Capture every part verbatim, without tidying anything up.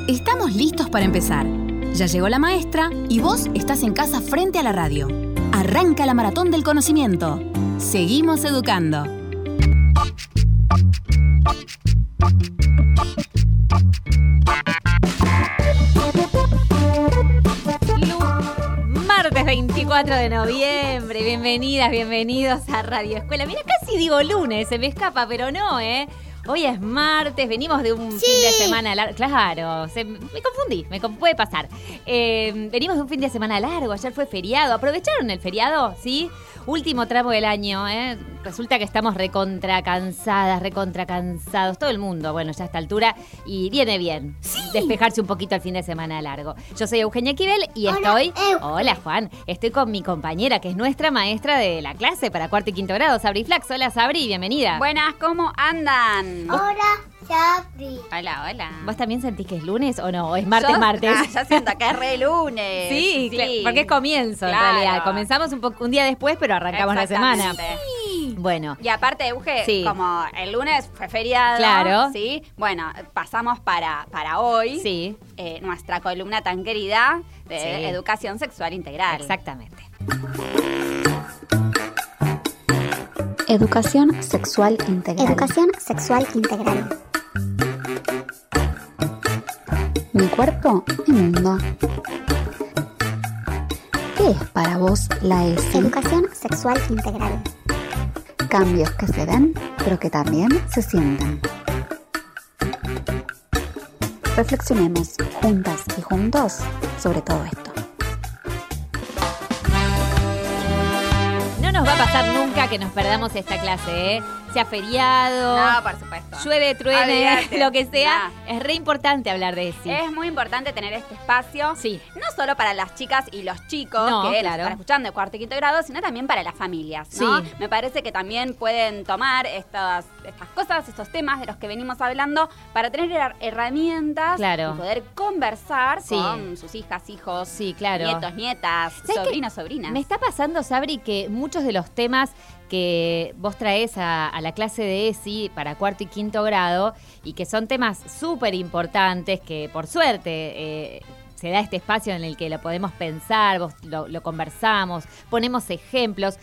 Estamos listos para empezar. Ya llegó la maestra y vos estás en casa frente a la radio. Arranca la maratón del conocimiento. Seguimos educando. Martes veinticuatro de noviembre. Bienvenidas, bienvenidos a Radio Escuela. Mira, casi digo lunes, se me escapa, pero no, ¿eh? Hoy es martes, venimos de un sí. fin de semana largo. Claro, se, me confundí, me puede pasar. Eh, venimos de un fin de semana largo, ayer fue feriado. ¿Aprovecharon el feriado? ¿Sí? Último tramo del año, ¿eh? Resulta que estamos recontra cansadas, recontra cansados, todo el mundo, bueno, ya a esta altura, y viene bien sí. despejarse un poquito el fin de semana largo. Yo soy Eugenia Kibel y hola, estoy... Euge. Hola, Juan. Estoy con mi compañera, que es nuestra maestra de la clase para cuarto y quinto grado, Sabri Flax. Hola, Sabri, bienvenida. Buenas, ¿cómo andan? Hola, Sabri. Hola, hola. ¿Vos también sentís que es lunes o no? ¿O es martes, yo, martes? Ah, yo siento que es re lunes. Sí, sí. Porque es comienzo, claro. en realidad. Comenzamos un, poco, un día después, pero arrancamos la semana. Sí. Bueno. Y aparte, Euge, sí. como el lunes fue feriado, claro. ¿sí? Bueno, pasamos para, para hoy sí. eh, nuestra columna tan querida de sí. Educación Sexual Integral. Exactamente. Educación Sexual Integral. Educación Sexual Integral. Mi cuerpo, mi mundo. ¿Qué es para vos la E S I? Educación Sexual Integral. Cambios que se ven, pero que también se sienten. Reflexionemos juntas y juntos sobre todo esto. No nos va a pasar nunca que nos perdamos esta clase, ¿eh? Sea feriado, no, por supuesto. llueve, truene, Olvídate. lo que sea. No. Es re importante hablar de eso. Es muy importante tener este espacio, sí. no solo para las chicas y los chicos no, que claro. están escuchando de cuarto y quinto grado, sino también para las familias, ¿no? Sí. Me parece que también pueden tomar estas, estas cosas, estos temas de los que venimos hablando para tener her- herramientas claro. y poder conversar sí. con sus hijas, hijos, sí, claro. nietos, nietas, sobrinos, sobrinas. Me está pasando, Sabri, que muchos de los temas que vos traés a, a la clase de E S I para cuarto y quinto grado y que son temas súper importantes que por suerte eh, se da este espacio en el que lo podemos pensar, vos lo, lo conversamos, ponemos ejemplos.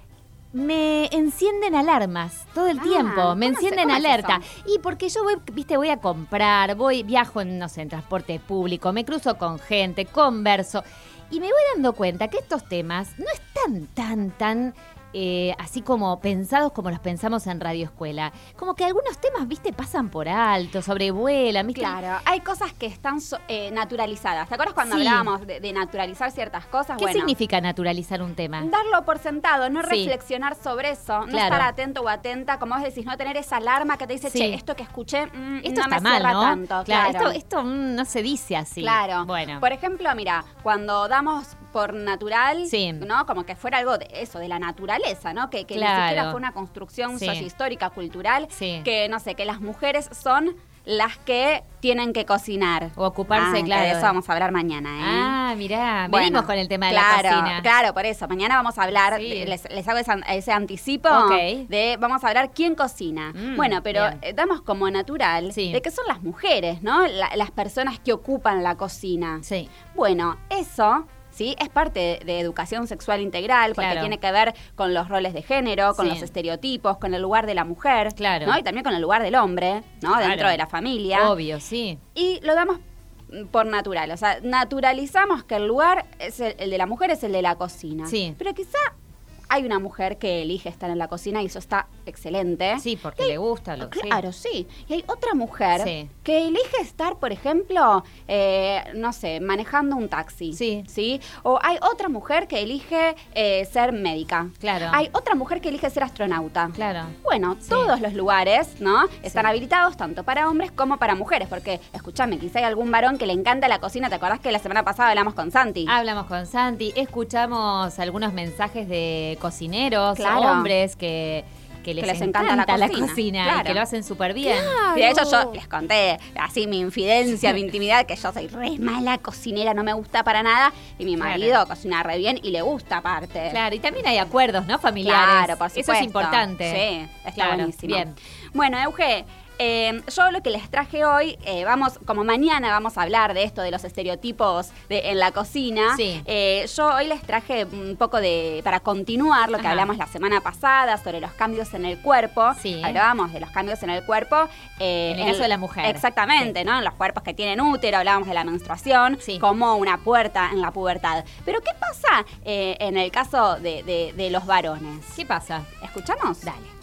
Me encienden alarmas todo el ah, tiempo, me encienden se, alerta. Y porque yo voy, viste, voy a comprar, voy, viajo en, no sé, en transporte público, me cruzo con gente, converso. Y me voy dando cuenta que estos temas no están tan, tan... Eh, así como pensados como los pensamos en Radio Escuela. Como que algunos temas, viste, pasan por alto, sobrevuelan, ¿viste? Claro, hay cosas que están so, eh, naturalizadas. ¿Te acuerdas cuando sí. hablábamos de, de naturalizar ciertas cosas? ¿Qué bueno, significa naturalizar un tema? Darlo por sentado, no sí. reflexionar sobre eso, no claro. estar atento o atenta, como vos decís, no tener esa alarma que te dice, sí. che, esto que escuché mm, esto no está me mal, cierra ¿no? tanto. Claro, Claro, esto, esto mm, no se dice así. Claro. Bueno. Por ejemplo, mira, cuando damos por natural, sí. ¿no? Como que fuera algo de eso, de la naturaleza, ¿no? Que, que claro. ni siquiera fue una construcción sí. sociohistórica, cultural, sí. que, no sé, que las mujeres son las que tienen que cocinar. O ocuparse, ah, claro. De eso vamos a hablar mañana, ¿eh? Ah, mirá, bueno, venimos con el tema de claro, la cocina. Claro, por eso. Mañana vamos a hablar, sí. de, les, les hago ese, ese anticipo okay. de, vamos a hablar quién cocina. Mm, bueno, pero bien. damos como natural sí. de que son las mujeres, ¿no? La, las personas que ocupan la cocina. Sí. Bueno, eso... ¿sí? Es parte de, de educación sexual integral, porque claro. tiene que ver con los roles de género, con sí. los estereotipos, con el lugar de la mujer, claro. ¿no? Y también con el lugar del hombre, ¿no? Claro. Dentro de la familia. Obvio, sí. Y lo damos por natural, o sea, naturalizamos que el lugar es el, el de la mujer es el de la cocina. Sí. Pero quizá hay una mujer que elige estar en la cocina y eso está excelente. Sí, porque y, le gusta. Lo, claro, sí. sí. Y hay otra mujer sí. que elige estar, por ejemplo, eh, no sé, manejando un taxi. Sí. ¿Sí? O hay otra mujer que elige eh, ser médica. Claro. Hay otra mujer que elige ser astronauta. Claro. Bueno, sí. todos los lugares, ¿no? Están sí. habilitados tanto para hombres como para mujeres. Porque, escúchame, quizá hay algún varón que le encanta la cocina. ¿Te acordás que la semana pasada hablamos con Santi? Hablamos con Santi, escuchamos algunos mensajes de cocineros, claro. hombres que, que, les, que les encanta, encanta la la cocina, cocina claro. y que lo hacen súper bien. Claro. De hecho, yo les conté así mi infidencia, mi intimidad, que yo soy re mala cocinera, no me gusta para nada. Y mi marido claro. cocina re bien y le gusta aparte. Claro, y también hay acuerdos, ¿no? Familiares. Claro, por supuesto. Eso es importante. Sí, está claro, buenísimo. Bien. Bueno, Euge, Eh, yo lo que les traje hoy, eh, vamos, como mañana vamos a hablar de esto, de los estereotipos de, en la cocina. Sí. Eh, yo hoy les traje un poco de, para continuar lo que Ajá. hablamos la semana pasada sobre los cambios en el cuerpo. Sí. Hablábamos de los cambios en el cuerpo. Eh, En el caso de la mujer. Exactamente, Sí. ¿no? En los cuerpos que tienen útero, hablábamos de la menstruación, Sí. como una puerta en la pubertad. Pero ¿qué pasa eh, en el caso de, de, de los varones? ¿Qué pasa? ¿Escuchamos? Dale.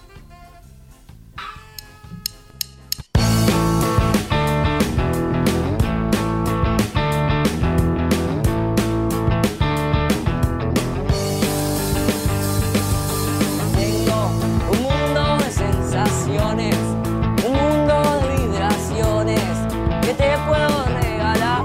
Tengo un mundo de sensaciones, un mundo de vibraciones que te puedo regalar.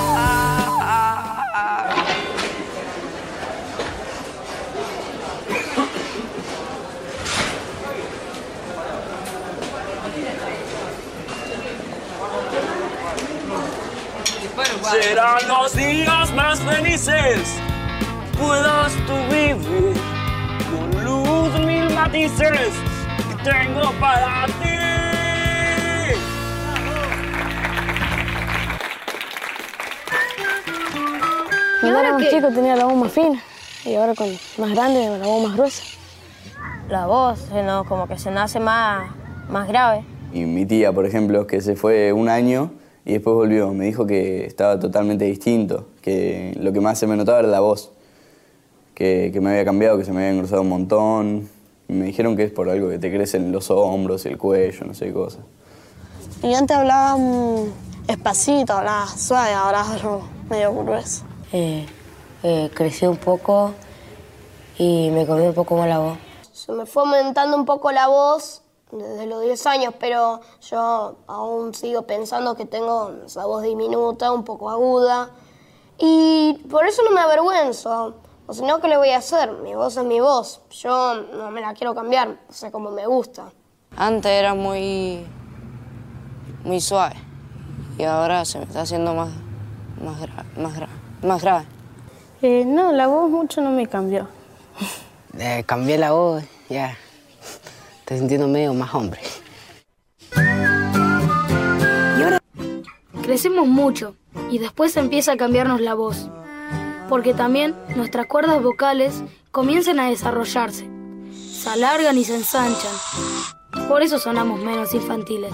Serán los días más felices, puedas tú vivir con luz mil matices que tengo para ti. Cuando era más chico tenía la voz más fina y ahora con más grande la voz más gruesa. La voz se nos- como que se nace más, más grave. Y mi tía, por ejemplo, que se fue un año y después volvió, me dijo que estaba totalmente distinto, que lo que más se me notaba era la voz, que, que me había cambiado, que se me había engrosado un montón. Y me dijeron que es por algo que te crecen los hombros, el cuello, no sé qué cosa. Y antes hablaba mm, despacito, hablaba suave, ahora hablo medio grueso. Eh, eh, crecí un poco y me comí un poco más la voz. Se me fue aumentando un poco la voz desde los diez años, pero yo aún sigo pensando que tengo esa voz diminuta, un poco aguda. Y por eso no me avergüenzo. O si no, ¿qué le voy a hacer? Mi voz es mi voz. Yo no me la quiero cambiar, o sea, como me gusta. Antes era muy, muy suave y ahora se me está haciendo más, más, gra- más, gra- más grave. Eh, no, la voz mucho no me cambió. Eh, cambié la voz, ya. Estoy sintiendo medio más hombre. Crecemos mucho y después empieza a cambiarnos la voz, porque también nuestras cuerdas vocales comienzan a desarrollarse, se alargan y se ensanchan. Por eso sonamos menos infantiles.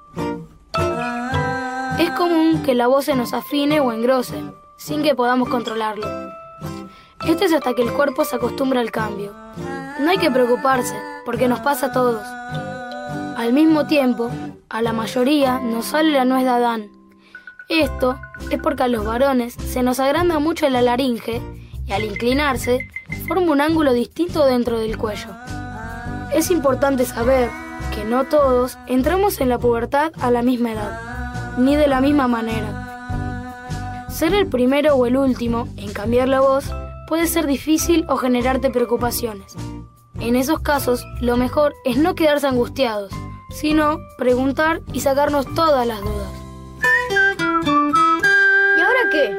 Es común que la voz se nos afine o engrose, sin que podamos controlarlo. Esto es hasta que el cuerpo se acostumbra al cambio. No hay que preocuparse, porque nos pasa a todos. Al mismo tiempo, a la mayoría nos sale la nuez de Adán. Esto es porque a los varones se nos agranda mucho la laringe y al inclinarse forma un ángulo distinto dentro del cuello. Es importante saber que no todos entramos en la pubertad a la misma edad, ni de la misma manera. Ser el primero o el último en cambiar la voz puede ser difícil o generarte preocupaciones. En esos casos, lo mejor es no quedarse angustiados, sino preguntar y sacarnos todas las dudas. ¿Y ahora qué?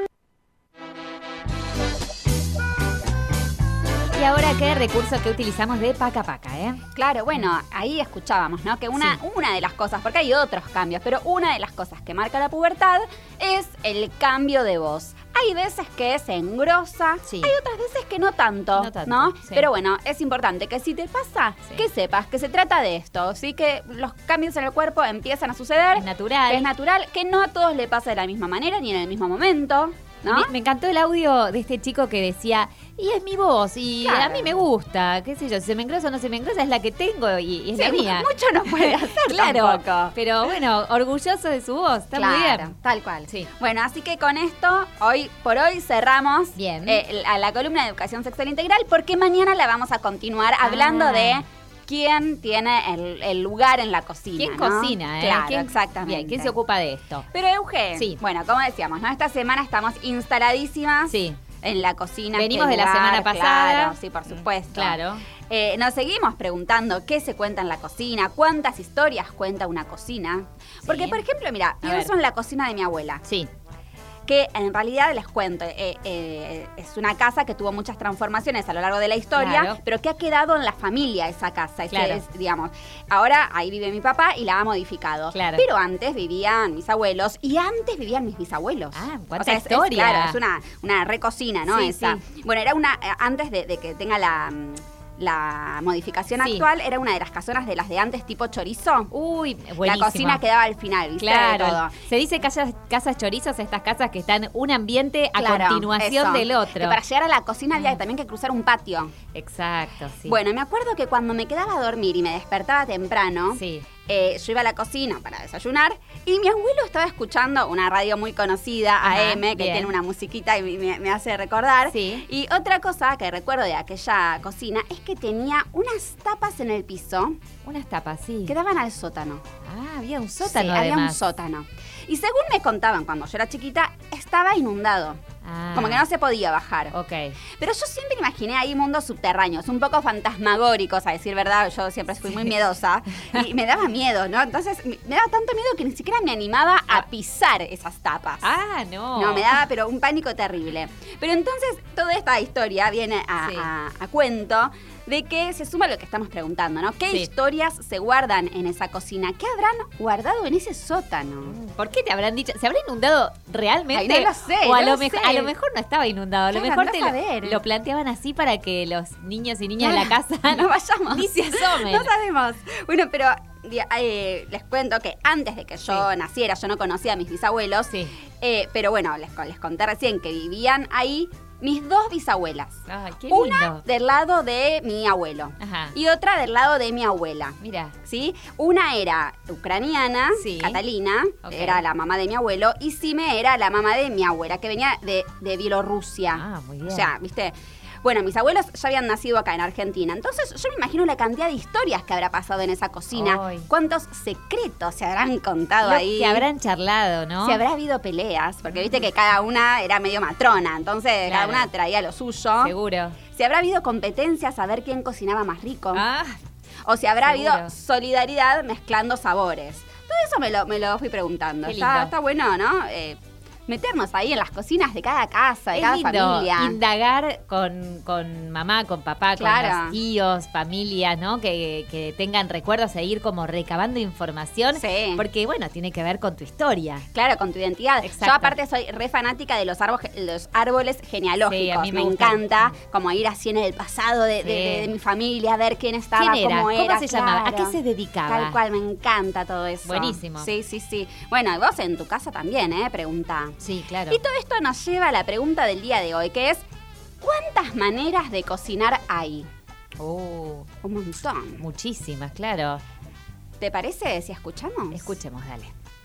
¿Y ahora qué recurso que utilizamos de paca paca, eh? Claro, bueno, ahí escuchábamos, ¿no? Que una, Sí. una de las cosas, porque hay otros cambios, pero una de las cosas que marca la pubertad es el cambio de voz. Hay veces que se engrosa, Sí. hay otras veces que no tanto, No tanto, ¿no? sí. Pero bueno, es importante que si te pasa, Sí. que sepas que se trata de esto, ¿sí? Que los cambios en el cuerpo empiezan a suceder. Es natural. Que es natural, que no a todos le pasa de la misma manera ni en el mismo momento, ¿no? Me, me encantó el audio de este chico que decía, y es mi voz, y Claro. a mí me gusta, qué sé yo, si se me engrosa o no se me engrosa, es la que tengo y, y es Sí, la mía. mucho no puede hacer Claro, tampoco. pero bueno, orgulloso de su voz, está muy Claro, bien. tal cual. Sí. Bueno, así que con esto, hoy por hoy cerramos Bien. eh, a la columna de Educación Sexual Integral, porque mañana la vamos a continuar hablando Ah. de quién tiene el, el lugar en la cocina. ¿Quién ¿no? cocina, eh? Claro, ¿Quién- exactamente. Bien, ¿quién se ocupa de esto? Pero Euge, Sí. bueno, como decíamos, ¿no? Esta semana estamos instaladísimas Sí. en la cocina. Venimos qué de la lugar, semana pasada. Claro, sí, por supuesto. Claro. Eh, nos seguimos preguntando qué se cuenta en la cocina, cuántas historias cuenta una cocina. Porque, Sí. por ejemplo, mira, A pienso ver. en la cocina de mi abuela. Sí. que en realidad, les cuento, eh, eh, es una casa que tuvo muchas transformaciones a lo largo de la historia, Claro. pero que ha quedado en la familia esa casa. Ese Claro. es, digamos, ahora ahí vive mi papá y la ha modificado. Claro. Pero antes vivían mis abuelos y antes vivían mis bisabuelos. Ah, cuánta O sea, es- es, historia. claro, es una, una recocina, ¿no? Sí, esa. sí. Bueno, era una, eh, antes de, de que tenga la... mm, la modificación Sí. actual, era una de las casonas de las de antes tipo chorizo. Uy, La buenísimo. cocina quedaba al final, ¿viste? De Claro. todo. Se dice casas, casas chorizos, estas casas que están un ambiente a Claro, continuación eso. del otro. Que para llegar a la cocina había también que cruzar un patio. Exacto, sí. Bueno, me acuerdo que cuando me quedaba a dormir y me despertaba temprano, Sí. eh, yo iba a la cocina para desayunar y mi abuelo estaba escuchando una radio muy conocida, Ajá, A M, que bien. tiene una musiquita y me, me hace recordar. Sí. Y otra cosa que recuerdo de aquella cocina es que tenía unas tapas en el piso Unas tapas, sí. que daban al sótano. Ah, había un sótano Sí, había un además. sótano. Y según me contaban cuando yo era chiquita, estaba inundado. Ah, Como que no se podía bajar. Ok. Pero yo siempre imaginé ahí mundos subterráneos, un poco fantasmagóricos, a decir verdad. Yo siempre fui muy miedosa y me daba miedo, ¿no? Entonces me me daba tanto miedo que ni siquiera me animaba a pisar esas tapas. Ah, no. No, me daba pero un pánico terrible. Pero entonces toda esta historia viene a, Sí. a- a cuento de que se suma lo que estamos preguntando, ¿no? ¿Qué Sí. historias se guardan en esa cocina? ¿Qué habrán guardado en ese sótano? ¿Por qué te habrán dicho? ¿Se habrá inundado realmente? Ay, no lo sé, O a, no lo lo mejor, sé. a lo mejor no estaba inundado. A lo Claro, mejor andá te a lo, saber. lo planteaban así para que los niños y niñas de la Claro, casa no vayamos. ni se asomen. No sabemos. Bueno, pero di- eh, les cuento que antes de que yo Sí. naciera, yo no conocía a mis bisabuelos. Sí. Eh, pero bueno, les, les conté recién que vivían ahí mis dos bisabuelas. Ay, qué Una lindo. del lado de mi abuelo Ajá. y otra del lado de mi abuela. Mira. ¿Sí? Una era ucraniana, Sí. Catalina, Ok. era la mamá de mi abuelo, y Sime era la mamá de mi abuela, que venía de, de Bielorrusia. Ah, muy bien. O sea, ¿viste? Bueno, mis abuelos ya habían nacido acá en Argentina, entonces yo me imagino la cantidad de historias que habrá pasado en esa cocina, Ay. cuántos secretos se habrán contado Lo ahí. que habrán charlado, ¿no? Si habrá habido peleas, porque viste que cada una era medio matrona, entonces cada Claro. una traía lo suyo. Seguro. Si habrá habido competencias a ver quién cocinaba más rico. Ah, O si habrá seguro. habido solidaridad mezclando sabores. Todo eso me lo, me lo fui preguntando. Qué Está, lindo. está bueno, ¿no? Eh, meternos ahí en las cocinas de cada casa, de es cada lindo familia. indagar con, con mamá, con papá, Claro. con los tíos, familias, ¿no? Que, que tengan recuerdos e ir como recabando información. Sí. Porque, bueno, tiene que ver con tu historia. Claro, con tu identidad. Exacto. Yo aparte soy re fanática de los, árboles, los árboles genealógicos. Sí, a mí me me encanta. encanta como ir así en el pasado de, de- Sí. de- de mi familia, ver quién estaba, ¿Quién era? cómo ¿Cómo era. se llamaba? ¿A claro. qué se dedicaba? Tal cual, me encanta todo eso. Buenísimo. Sí, sí, sí. Bueno, y vos en tu casa también, ¿eh? Pregunta. Sí, claro. Y todo esto nos lleva a la pregunta del día de hoy, que es, ¿cuántas maneras de cocinar hay? Oh, Un montón. muchísimas, claro. ¿Te parece si escuchamos? Escuchemos, dale.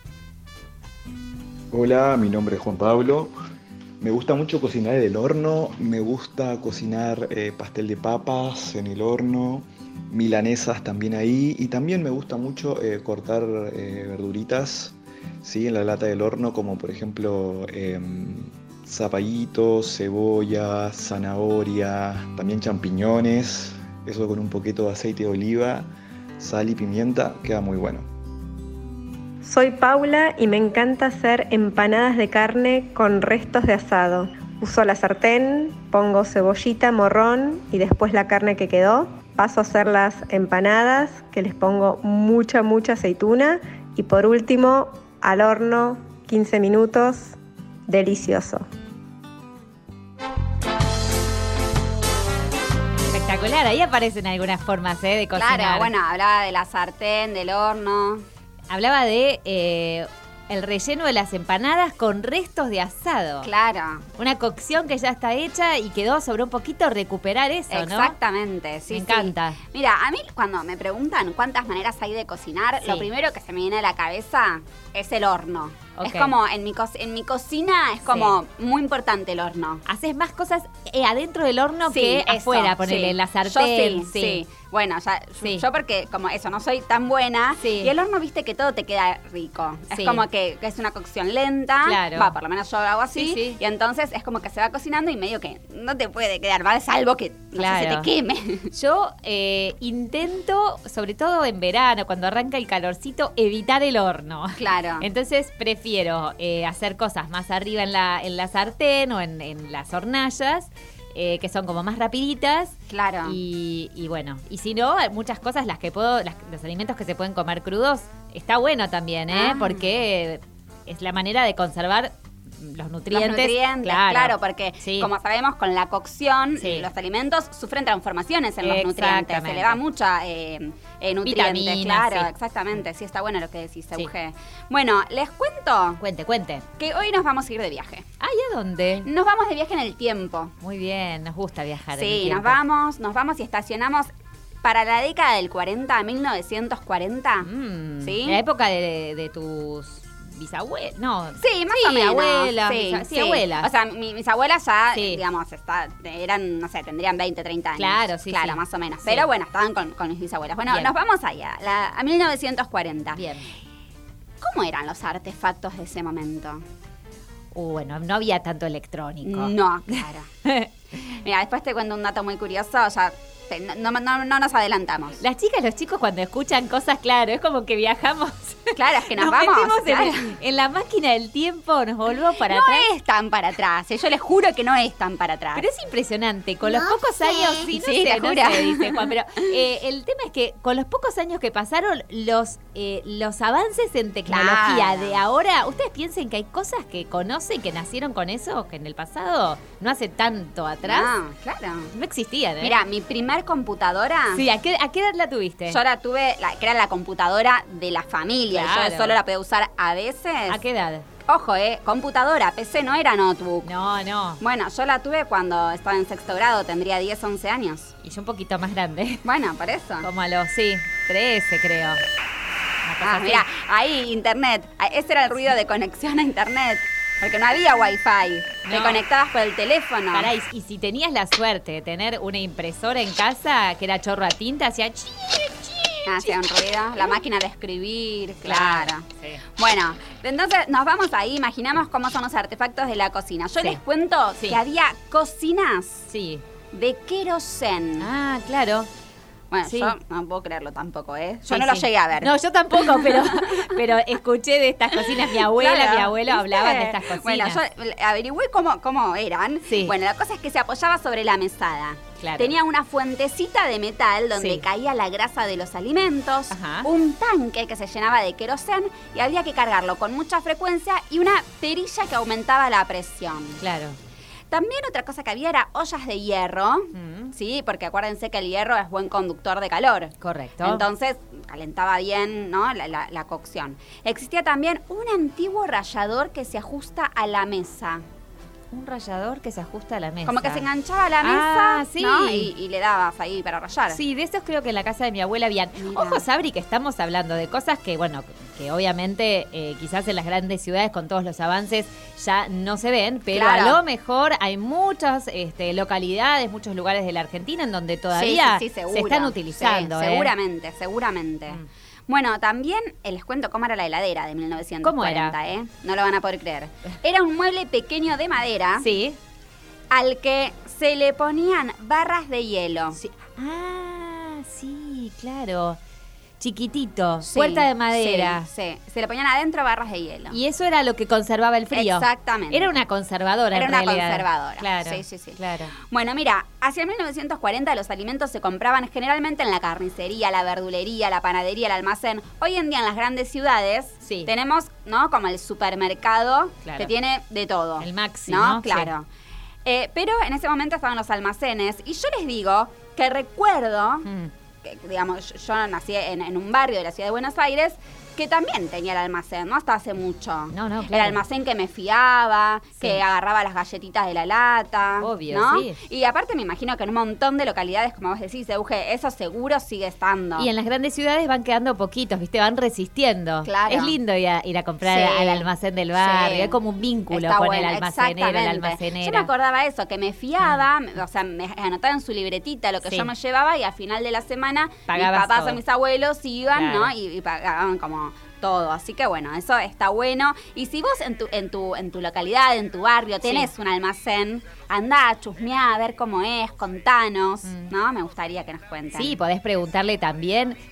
Hola, mi nombre es Juan Pablo. Me gusta mucho cocinar en el horno, me gusta cocinar eh, pastel de papas en el horno, milanesas también ahí, y también me gusta mucho eh, cortar eh, verduritas, ¿sí? En la lata del horno, como por ejemplo eh, zapallitos, cebolla, zanahoria, también champiñones, eso con un poquito de aceite de oliva, sal y pimienta, queda muy bueno. Soy Paula y me encanta hacer empanadas de carne con restos de asado. Uso la sartén, pongo cebollita, morrón y después la carne que quedó. Paso a hacer las empanadas, que les pongo mucha, mucha aceituna. Y por último, al horno, quince minutos, delicioso. Espectacular, ahí aparecen algunas formas ¿eh? de cocinar. Claro, bueno, hablaba de la sartén, del horno. Hablaba de eh, el relleno de las empanadas con restos de asado. Claro. Una cocción que ya está hecha y quedó sobre un poquito recuperar eso, ¿no? Exactamente, sí, Me sí. encanta. Mira, a mí cuando me preguntan cuántas maneras hay de cocinar, Sí. lo primero que se me viene a la cabeza es el horno. Ok. Es como, en mi, co- en mi cocina es como muy importante el horno. Haces más cosas eh, adentro del horno Sí, que eso, afuera, ponerle sí. en la sartén. Yo sí, sí. Bueno, ya, Sí. yo porque como eso, no soy tan buena. Sí. Y el horno, viste que todo te queda rico. Sí. Es como que, que es una cocción lenta. Claro. Va, por lo menos yo lo hago así. Sí, sí. Y entonces es como que se va cocinando y medio que no te puede quedar mal, salvo que no sé, Claro. se te queme. Yo eh, intento, sobre todo en verano, cuando arranca el calorcito, evitar el horno. Claro. Entonces prefiero prefiero eh, hacer cosas más arriba en la, en la sartén o en, en las hornallas, eh, que son como más rapiditas. Claro. Y, y bueno, y si no, muchas cosas las que puedo, las, los alimentos que se pueden comer crudos, está bueno también, ¿eh? Ah. Porque es la manera de conservar los nutrientes. Los nutrientes, claro, claro, porque sí. como sabemos, con la cocción, Sí. los alimentos sufren transformaciones en los nutrientes. Exactamente. Se le va mucha eh, eh, nutrientes, Vitaminas, claro, sí. exactamente. Sí, está bueno lo que decís, Sí. Euge. Bueno, les cuento Cuente, cuente. que hoy nos vamos a ir de viaje. Ah, ¿y a dónde? Nos vamos de viaje en el tiempo. Muy bien, nos gusta viajar en el Sí, tiempo. nos vamos, nos vamos y estacionamos para la década del cuarenta, mil novecientos cuarenta. Mm, ¿Sí? La época de, de tus bisabuelas, no. Sí, más sí, o menos. abuelas, sí, bisa- sí, sí. abuelas. O sea, mi- mis abuelas ya, Sí. digamos, está, eran, no sé, tendrían veinte, treinta años. Claro, sí, Claro, sí. más o menos. Sí. Pero bueno, estaban con, con mis bisabuelas. Bueno, Bien. nos vamos allá, la- a mil novecientos cuarenta. Bien. ¿Cómo eran los artefactos de ese momento? Uh, bueno, no había tanto electrónico. No, claro. Mira, después te cuento un dato muy curioso, ya te- no, no, no, no nos adelantamos. Las chicas, los chicos cuando escuchan cosas, claro, es como que viajamos. Claro, es que nos, Nos vamos. metemos en, claro. el- en la máquina del tiempo, nos volvemos para no atrás. es tan para atrás, eh, yo les juro que no es tan para atrás. Pero es impresionante, con los No pocos sé. años, sí, no Sí, sé, te no juro. sé, dice Juan, pero eh, el tema es que con los pocos años que pasaron, los eh, los avances en tecnología Claro. de ahora, ustedes piensen que hay cosas que conocen, que nacieron con eso, que en el pasado, no hace tanto atrás, Ah, claro. no existían, ¿eh? Mira, mi primer computadora. Sí, ¿a qué, ¿a qué edad la tuviste? Yo la tuve, la, que era la computadora de la familia. y Claro. Yo solo la podía usar a veces. ¿A qué edad? Ojo, eh, computadora, P C no era notebook. No, no. Bueno, yo la tuve cuando estaba en sexto grado, tendría diez, once años. Y yo un poquito más grande. Bueno, por eso. Como a los, sí, trece creo. Una cosa Ah, así. mira, ahí internet. Ah, Ese era el ruido de conexión a internet. Porque no había wifi. Te No. conectabas por el teléfono. Pará, y, y si tenías la suerte de tener una impresora en casa que era chorro a tinta, hacía chi, chi, Ah, hacía un ruido. La máquina de escribir, claro. Sí. Bueno, entonces nos vamos ahí, imaginamos cómo son los artefactos de la cocina. Yo Sí. les cuento Sí. que había cocinas Sí. de querosén. Ah, claro. Bueno, sí. yo no puedo creerlo tampoco, ¿eh? Yo Sí, no lo sí. llegué a ver. No, yo tampoco, pero, pero escuché de estas cocinas. Mi abuela, Claro, mi abuelo ¿viste? hablaban de estas cocinas. Bueno, yo averigüé cómo, cómo eran. Sí. Bueno, la cosa es que se apoyaba sobre la mesada. Claro. Tenía una fuentecita de metal donde Sí. caía la grasa de los alimentos, Ajá. un tanque que se llenaba de querosén y había que cargarlo con mucha frecuencia y una perilla que aumentaba la presión. Claro. También otra cosa que había era ollas de hierro, Mm. ¿sí? Porque acuérdense que el hierro es buen conductor de calor. Correcto. Entonces calentaba bien, ¿no? la, la- la cocción. Existía también un antiguo rallador que se ajusta a la mesa. Un rallador que se ajusta a la mesa. Como que se enganchaba a la Ah, mesa, sí. ¿no? y, y le dabas ahí para rallar. Sí, de esos creo que en la casa de mi abuela habían. Mira. Ojo, Sabri, que estamos hablando de cosas que, bueno, que obviamente eh, quizás en las grandes ciudades con todos los avances ya no se ven, pero Claro. a lo mejor hay muchas este, localidades, muchos lugares de la Argentina en donde todavía Sí, sí, sí, seguro. se están utilizando. Sí, ¿eh? seguramente, seguramente. Mm. Bueno, también eh, les cuento cómo era la heladera de mil novecientos cuarenta, ¿Cómo era? ¿eh? No lo van a poder creer. Era un mueble pequeño de madera Sí. al que se le ponían barras de hielo. Sí. Ah, sí, claro. Chiquitito, Sí, puerta de madera. Sí, sí. Se le ponían adentro barras de hielo. Y eso era lo que conservaba el frío. Exactamente. Era una conservadora Era en una realidad. conservadora. Claro. Sí, sí, sí. Claro. Bueno, mira, hacia mil novecientos cuarenta los alimentos se compraban generalmente en la carnicería, la verdulería, la panadería, el almacén. Hoy en día en las grandes ciudades Sí. tenemos, ¿no? Como el supermercado Claro. que tiene de todo. El máximo, ¿no? sí. Claro. Eh, pero en ese momento estaban los almacenes y yo les digo que recuerdo, Mm. que, digamos, yo, yo nací en, en un barrio de la ciudad de Buenos Aires que también tenía el almacén, no hasta hace mucho. No, no, El claro. almacén que me fiaba, Sí. que agarraba las galletitas de la lata. Obvio, ¿no? sí. Y aparte me imagino que en un montón de localidades, como vos decís, Euge, eso seguro sigue estando. Y en las grandes ciudades van quedando poquitos, ¿viste? Van resistiendo. Claro. Es lindo ir a, ir a comprar Sí. al almacén del barrio. Sí. Hay como un vínculo Está con bueno, el almacenero, la exactamente. almacenera. Yo me acordaba eso, que me fiaba, o sea, me anotaba en su libretita lo que Sí. yo me llevaba y al final de la semana Pagabas mis papás todo. o mis abuelos iban, Claro. ¿no? Y, y pagaban como todo. Así que bueno, eso está bueno. Y si vos en tu, en tu, en tu localidad, en tu barrio, tenés un almacén, andá, chusmeá, a ver cómo es, contanos, Mm. ¿no? Me gustaría que nos cuenten. Sí, podés preguntarle también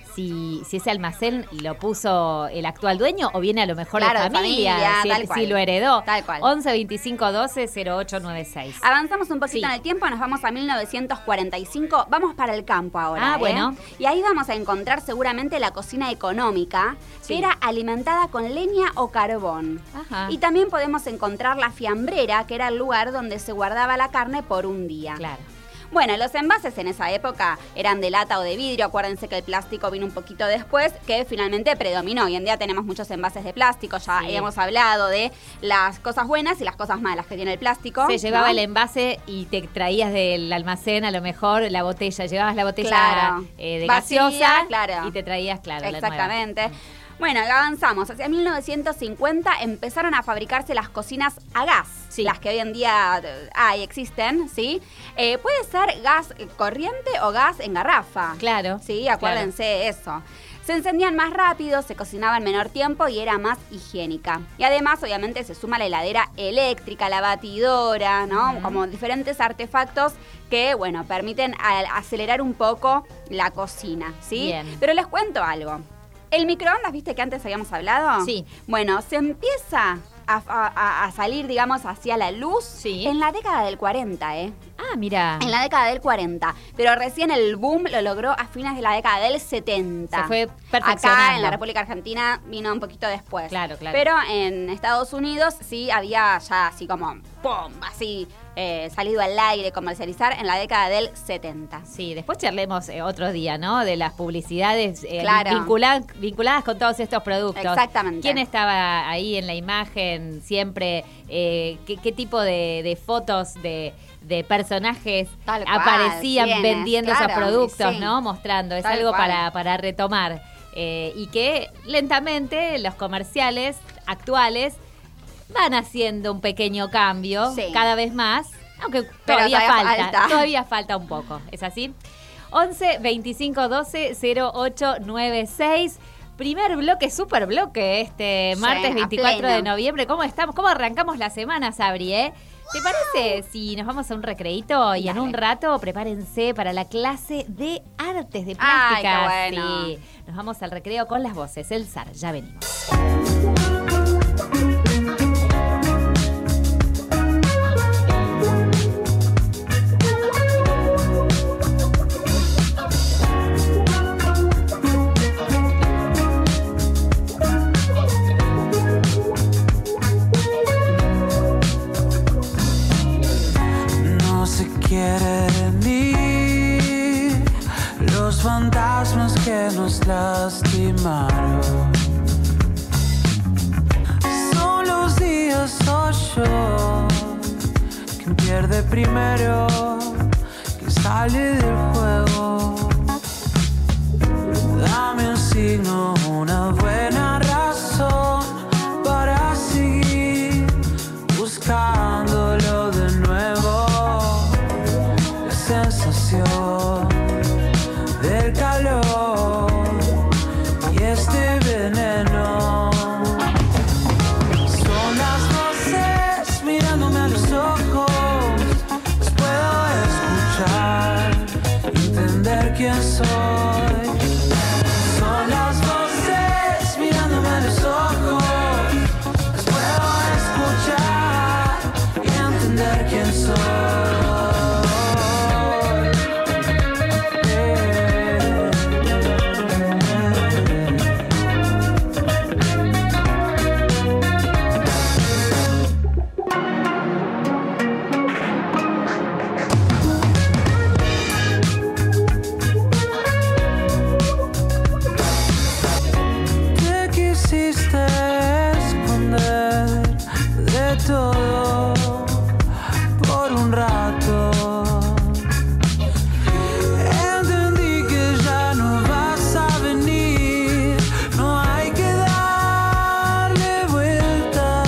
si, si ese almacén lo puso el actual dueño o viene a lo mejor Claro, de de familia, familia, si, tal cual. si lo heredó. Tal cual. once veinticinco doce cero ocho nueve seis. Avanzamos un poquito Sí. en el tiempo, nos vamos a mil novecientos cuarenta y cinco. Vamos para el campo ahora. Ah, ¿eh? bueno. Y ahí vamos a encontrar seguramente la cocina económica, Sí. que era alimentada con leña o carbón. Ajá. Y también podemos encontrar la fiambrera, que era el lugar donde se guardaba la carne por un día. Claro. Bueno, los envases en esa época eran de lata o de vidrio. Acuérdense que el plástico vino un poquito después, que finalmente predominó. Hoy en día tenemos muchos envases de plástico. Ya Sí. hemos hablado de las cosas buenas y las cosas malas que tiene el plástico. Se llevaba ¿no? el envase y te traías del almacén a lo mejor la botella. Llevabas la botella Claro. eh, de Vacía, gaseosa claro. y te traías, claro, la nueva. Exactamente. Bueno, avanzamos. Hacia mil novecientos cincuenta empezaron a fabricarse las cocinas a gas. Sí. Las que hoy en día eh, hay, existen, ¿sí? Eh, puede ser gas corriente o gas en garrafa. Claro. Sí, acuérdense de eso. Se encendían más rápido, se cocinaba en menor tiempo y era más higiénica. Y además, obviamente, se suma la heladera eléctrica, la batidora, ¿no? Uh-huh. Como diferentes artefactos que, bueno, permiten a- acelerar un poco la cocina, ¿sí? Bien. Pero les cuento algo. El microondas, ¿viste que antes habíamos hablado? Sí. Bueno, se empieza a, a- a salir, digamos, hacia la luz Sí. en la década del cuarenta, ¿eh? Ah, mira. En la década del cuarenta. Pero recién el boom lo logró a fines de la década del setenta. Se fue perfeccionando. Acá en la República Argentina vino un poquito después. Claro, claro. Pero en Estados Unidos sí había ya así como ¡pum! Así eh, salido al aire, comercializar en la década del setenta. Sí, después charlemos eh, otro día, ¿no? De las publicidades eh, Claro. vincula- vinculadas con todos estos productos. Exactamente. ¿Quién estaba ahí en la imagen siempre? Eh, ¿qué, qué tipo de, de fotos de, de personajes Tal cual, aparecían tienes, vendiendo esos claro, productos, sí. ¿no? Mostrando. Es Tal algo cual. para, para retomar. Eh, y que lentamente los comerciales actuales van haciendo un pequeño cambio Sí. cada vez más, aunque Pero todavía, todavía falta, falta. todavía falta un poco, ¿es así? once veinticinco doce cero ocho nueve seis. Primer bloque, super bloque, este Sí, martes a veinticuatro de pleno. noviembre. ¿Cómo estamos? ¿Cómo arrancamos la semana, Sabri, eh? ¿Te parece si nos vamos a un recreíto y en Dale. un rato prepárense para la clase de artes de Ay, plástica? qué bueno. Sí, nos vamos al recreo con las voces. El zar, ya venimos. No se quiere de mí los fantasmas que nos lastimaron. Son los días, soy yo quien pierde primero, que sale del juego. Dame un signo, una buena razón para seguir buscándolo de nuevo. La sensación del calor y este veneno. Son las voces mirándome a los ojos. Las puedo escuchar, entender quién soy. Son las voces mirándome a los ojos. Las puedo escuchar y entender quién soy. Te quisiste esconder de todo por un rato. Entendí que ya no vas a venir, no hay que darle vuelta.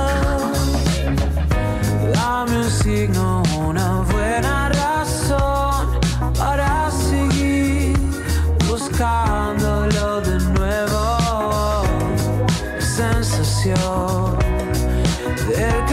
Dame un signo, una buena razón para seguir buscándolo de nuevo. La sensación del